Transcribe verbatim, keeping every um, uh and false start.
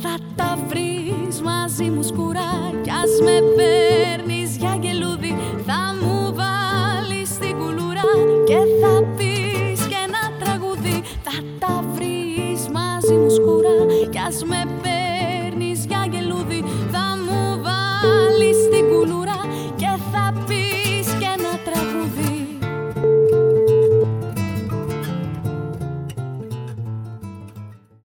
Θα τα βρεις μαζί μου σκουρά. Κι ας με παίρνεις για γελούδι, θα μου βάλεις στην κουλουρά και θα πεις και ένα τραγούδι. Θα τα βρεις μαζί μου σκουρά. Κι ας με παίρνεις